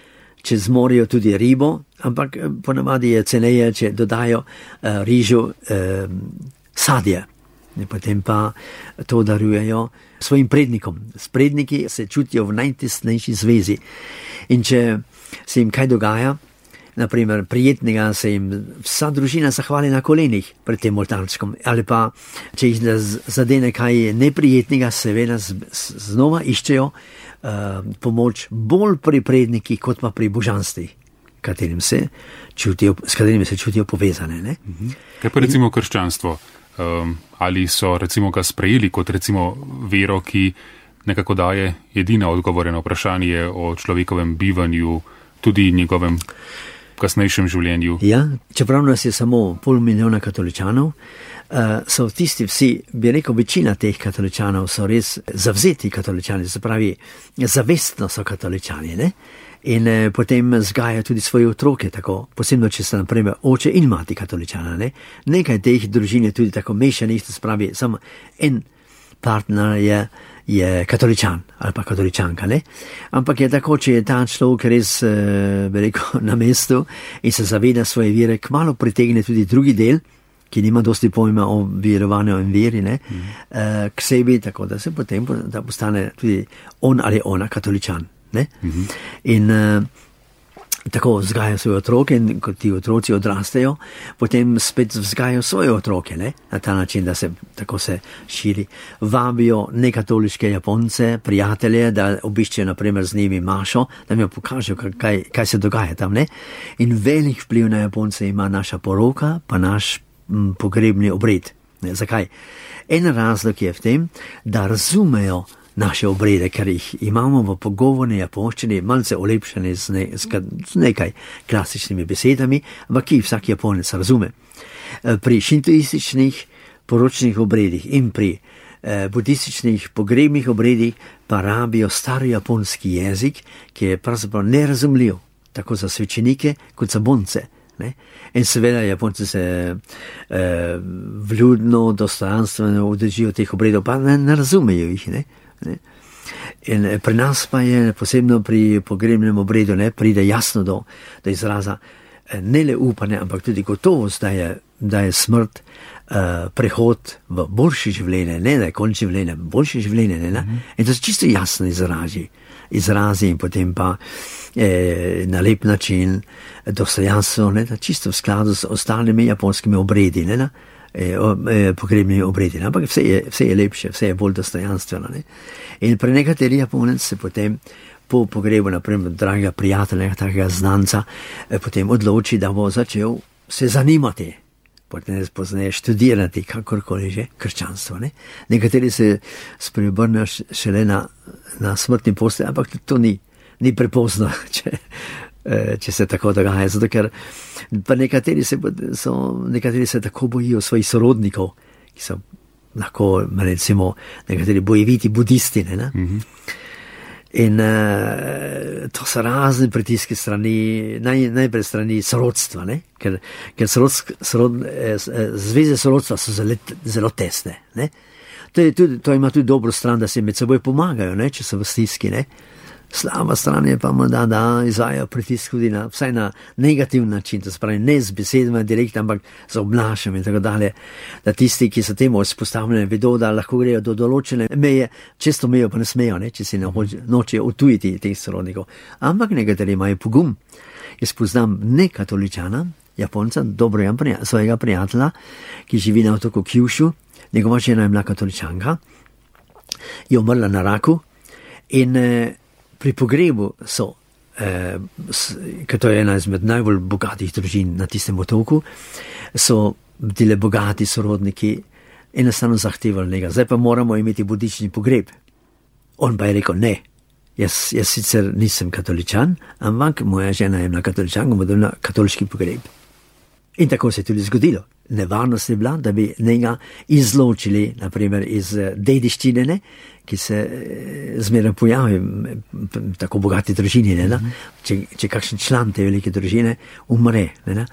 če zmorijo tudi ribo, ampak ponavadi je ceneje, če dodajo uh, rižu uh, sadje. In potem pa to darujejo svojim prednikom. S predniki se čutijo v najtesnejši zvezi. In če se jim kaj dogaja, naprimer prijetnega, se jim vsa družina zahvali na kolenih pred tem oltarčkom, ali pa če jih zadene kaj neprijetnega, seveda znova iščejo uh, pomoč bolj pri prednikih kot pa pri božanstvih, katerim se čutijo, s katerimi se čutijo povezane. Ne? Kaj pa recimo krščanstvo? Um, ali so recimo ga sprejeli kot recimo vero, ki nekako daje edina odgovore na vprašanje o človekovem bivanju, tudi njegovem kasnejšem življenju? Ja, čeprav nas je samo pol milijona katoličanov, uh, so tisti vsi, bi rekel, večina teh katoličanov so res zavzeti katoličani, se pravi, zavestno so katoličani, ne? In eh, potem zgajajo tudi svoje otroke, tako, posebno, če sta naprimer oče in mati katoličana, ne? Nekaj teh družin je tudi tako mešanih, to spravi, samo en partner je, je katoličan ali pa katoličanka, ne? Ampak je tako, če je ta človek res, uh, bi rekel, na mestu in se zaveda svoje vere, kmalo pritegne tudi drugi del, ki nima dosti pojma o verovanju in veri, ne, mm. uh, k sebi, tako da se potem da postane tudi on ali ona katoličan. Ne? Mm-hmm. In uh, tako vzgajajo svoje otroke in ko ti otroci odrastejo, potem spet vzgajajo svoje otroke, ne? Na ta način, da se tako se širi. Vabijo nekatoliške Japonce, prijatelje, da obiščejo naprimer z njimi mašo, da mi pokažejo, kaj, kaj se dogaja tam. Ne? In velik vpliv na Japonce ima naša poroka, pa naš m, pogrebni obred. Ne? Zakaj? En razlog je v tem, da razumejo naše obrede, ker jih imamo v pogovorni japonščini, malce olepšane z, ne, z nekaj klasičnimi besedami, ampak ki vsak Japonec razume. Pri šintoističnih poročnih obredih in pri eh, budističnih pogrebnih obredih pa rabijo starojaponski jezik, ki je pravzaprav nerazumljiv, tako za svečenike kot za bonce. Ne? In seveda Japonci se eh, vljudno, dostojanstveno udeležijo teh obredov, pa ne, ne razumejo jih. Ne? Ne? In pri nas pa je posebno pri pogrebnem obredu ne, pride jasno do, do izraza ne le upanje, ampak tudi gotovost, da je, da je smrt uh, prehod v boljše življenje, ne da je konč življenja, boljše življenje. Ne, ne? Mm-hmm. In to se čisto jasno izraži, izrazi in potem pa eh, na lep način dostojanstvo, ne, da čisto v skladu s ostalimi japonskimi obredi. Ne, ne? Pogrebnimi obredi, ampak vse je, vse je lepše, vse je bolj dostojanstveno. Ne? In pri nekateri Japonec se potem po pogrebu, naprimer, dragega prijatelja, takega znanca, potem odloči, da bo začel se zanimati, potem pozneje študirati, kakorkoli že, krščanstvo. Ne? Nekateri se spreobrnejo šele na, na smrtni postelji, ampak to ni, ni prepozno, če če se tako dogaja, zato ker pa nekateri se, so, nekateri se tako bojijo svojih sorodnikov, ki so lahko, recimo, nekateri bojeviti budisti, ne, ne? Mm-hmm. In uh, to so razne pritiske strani, naj, najprej strani sorodstva, ne? Ker, ker sorod, sorod, eh, zveze sorodstva so zelo, zelo tesne, ne? To, je tudi, to ima tudi dobro stran, da se med seboj pomagajo, ne? Če so v stiski, ne? Slaba stran je pa morda, da izvajajo pritisk tudi na, vsaj na negativni način, to se pravi ne z besedami direktno, ampak z obnašanjem in tako dalje, da tisti, ki so temu izpostavljeni, vedo, da lahko grejo do določene meje, često mejo pa ne smejo, ne, če si ne nočejo utujiti teh sorodnikov. Ampak nekateri imajo pogum. Jaz poznam nekatoličana, Japonca, dobrega prija, svojega prijatelja, ki živi na otoku Kyushu, njegova žena je bila katoličanka, je umrla na raku in eh, pri pogrebu so, eh, ker to je ena izmed najbolj bogatih družin na tistem otoku, so bili bogati sorodniki enostavno zahtevali njega. Zdaj pa moramo imeti budistični pogreb. On pa je rekel, ne, jaz, jaz sicer nisem katoličan, ampak moja žena je bila katoličanka, bomo dali katoliški pogreb. In tako se je tudi zgodilo. Nevarnost je bila, da bi njega izločili, naprimer iz dediščine, ne, ki se zmeraj pojavi tako bogati družini, ne, ne, če, če kakšen član te velike družine umre. Ne, ne.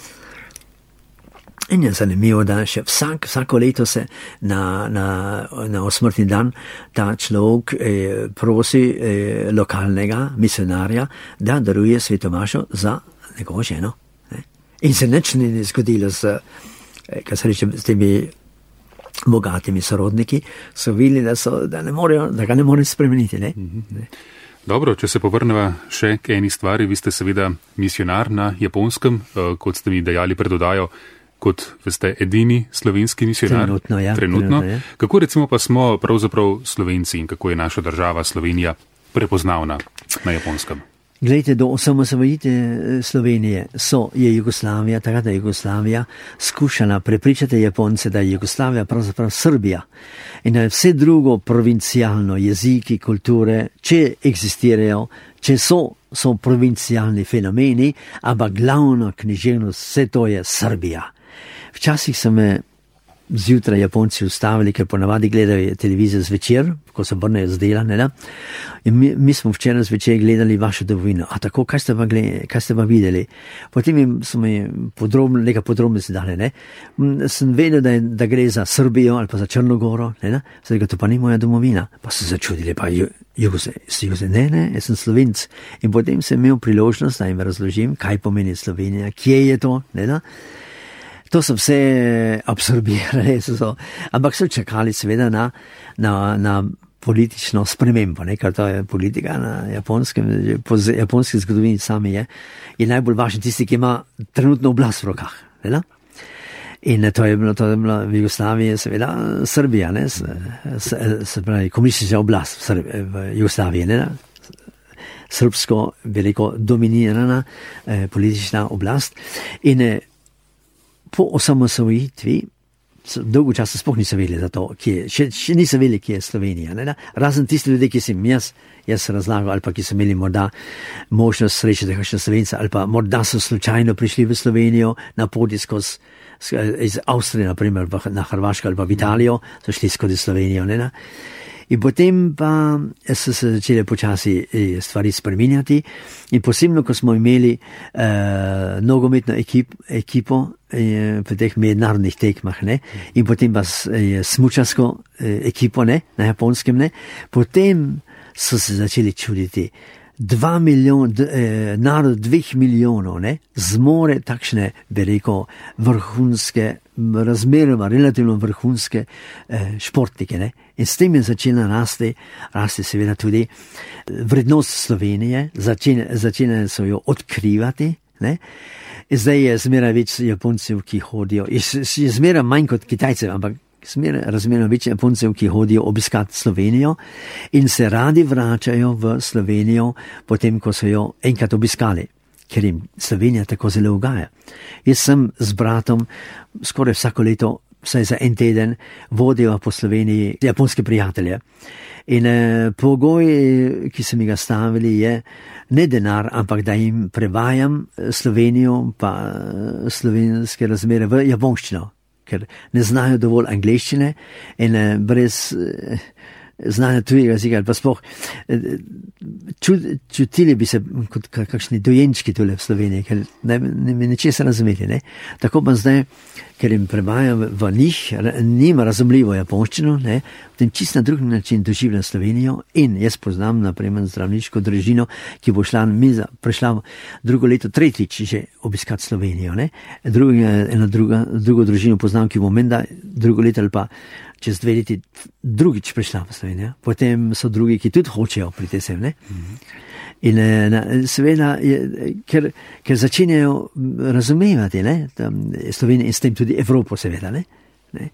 In je zanimivo, da še vsak, vsako leto se na, na, na osmrtni dan ta človek eh, prosi eh, lokalnega misionarja, da daruje svetomašo za njegovo ženo. Ne. In se nič ni zgodilo z kar se reče, s temi bogatimi sorodniki, so videli, da, so, da, ne morejo, da ga ne morejo spremeniti. Ne? Mm-hmm. Dobro, če se povrneva še k eni stvari, vi ste seveda misionar na Japonskem, kot ste mi dejali predodajo, kot veste, edini slovenski misionar. Trenutno, ja. Trenutno. Trenutno, ja. Kako recimo pa smo pravzaprav Slovenci in kako je naša država Slovenija prepoznavna na Japonskem? Glejte, do osamosvojitve Slovenije so, je Jugoslavija, takrat je Jugoslavija skušala prepričati Japonce, da je Jugoslavija pravzaprav Srbija in da je vse drugo provincialno, jeziki, kulture, če eksistirajo, če so, so provincialni fenomeni, ampak glavna književnost, vse to je Srbija. Včasih so me zjutraj Japonci ustavili, ker ponavadi gledajo televizijo zvečer, ko se vrnejo z dela, ne da. In mi, mi smo včeraj zvečer gledali vašo domovino. A tako, kaj ste pa, gled, kaj ste pa videli? Potem so mi podrobno, nekaj podrobnosti dali, ne. Sem vedel, da, je, da gre za Srbijo ali pa za Črnogoro, ne da. Zdaj, to pa ni moja domovina. Pa so začudili, pa Jugose, Jugose, ne, ne, jaz sem Slovenc. In potem sem imel priložnost, da jim razložim, kaj pomeni Slovenija, kje je to, ne da. To so vse absorbirali, so, ampak so čakali seveda na, na, na politično spremembo, ne, ker to je politika na japonskem, po japonski zgodovini sami je, je najbolj važen tisti, ki ima trenutno oblast v rokah. Ne, in to je bilo, to je bilo v Jugoslaviji, seveda Srbija, ne, se, se, se pravi komunistična oblast v, Srbi, v Jugoslaviji, ne, srbsko veliko dominirana eh, politična oblast in eh, po osamosvojitvi, dolgo časa sploh niso vedeli za to, kje, še, še niso vedeli, kje je Slovenija. Ne, razen tisti ljudje, ki sem jaz, jaz razlagal, ali pa ki so imeli morda možnost srečati kakšne Slovence, ali pa morda so slučajno prišli v Slovenijo na poti skozi, iz Avstrije, naprimer, na Hrvaško ali pa v Italijo, so šli skozi Slovenijo. Ne, ne. In potem pa so se začele počasi stvari spreminjati in posebno, ko smo imeli uh, nogometno ekip, ekipo eh, v teh mednarodnih tekmah, ne, in potem pa eh, smučarsko eh, ekipo, ne, na japonskem, ne, potem so se začeli čuditi. Dva milijon, eh, narod dveh milijonov, ne, zmore takšne, bi rekel, vrhunske, razmeroma, relativno vrhunske eh, športnike, ne. In s tem je začela rasti, rasti seveda tudi vrednost Slovenije, začene, začene so jo odkrivati, ne. Zdaj je zmeraj več Japoncev, ki hodijo, je, je zmeraj manj kot Kitajcev, ampak zmeraj razmerno več Japoncev, ki hodijo obiskati Slovenijo in se radi vračajo v Slovenijo, potem, ko so jo enkrat obiskali, ker jim Slovenija tako zelo ugaja. Jaz sem z bratom skoraj vsako leto, vsaj za en teden, vodijo po Sloveniji japonske prijatelje. In eh, pogoj, ki so mi ga stavili, je ne denar, ampak da jim prevajam Slovenijo pa slovenske razmere v japonščino, ker ne znajo dovolj angleščine in eh, brez eh, znanja tujega jezika ali pa sploh eh, čut, čutili bi se kot kakšni dojenčki tule v Sloveniji, ker ne bi ničesar razumeli. Ne? Tako pa zdaj, ker jim prevajam v njih, njima razumljivo japonščino, ne, potem čisto na drug način doživljam Slovenijo in jaz poznam naprimer zdravniško družino, ki bo šla miza, prišla drugo leto, tretjič že obiskati Slovenijo. Ne. Druga, ena druga, drugo družino poznam, ki bo menda drugo leto ali pa čez dve leti drugič prišla v Slovenijo. Potem so drugi, ki tudi hočejo priti sem. Ne. Mm-hmm. In seveda, ker, ker začenjajo razumevati ne, Slovenijo in s tem tudi Evropo, seveda. Ne, ne.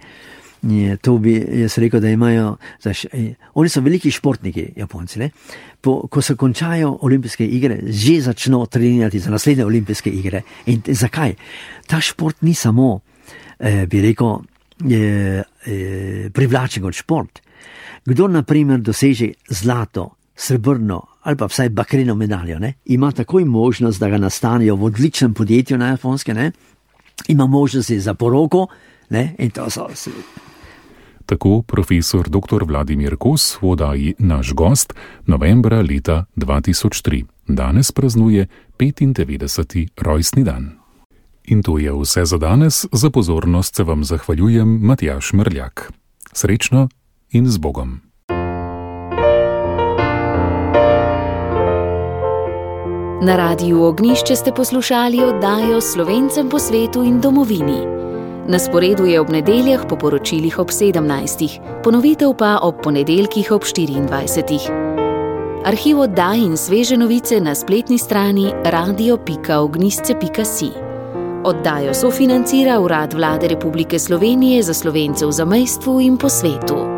To bi jaz rekel, da imajo, zaš, oni so veliki športniki, Japonci. Ne. Po, ko se končajo olimpijske igre, že začno trenirati za naslednje olimpijske igre. In zakaj? Ta šport ni samo, eh, bi rekel, eh, eh, privlačen kot šport. Kdo, naprimer, doseže zlato, srebrno ali pa vsaj bakreno medaljo, ne, ima takoj možnost, da ga nastanijo v odličnem podjetju na Japonske, ne, ima možnosti za poroko, ne, in to so. Tako profesor doktor Vladimir Kos v oddaji Naš gost novembra leta dva tisoč tri. Danes praznuje petindevetdeseti rojstni dan. In to je vse za danes, za pozornost se vam zahvaljujem Matjaž Mrljak. Srečno in z Bogom. Na Radiu Ognjišče ste poslušali oddajo Slovencem po svetu in domovini. Na sporedu je ob nedeljah po poročilih ob sedemnajstih, ponovitev pa ob ponedeljkih ob štiriindvajsetih. Arhiv oddaj in sveže novice na spletni strani radio pika ognjišče pika si. Oddajo sofinancira Urad Vlade Republike Slovenije za Slovence v zamejstvu in po svetu.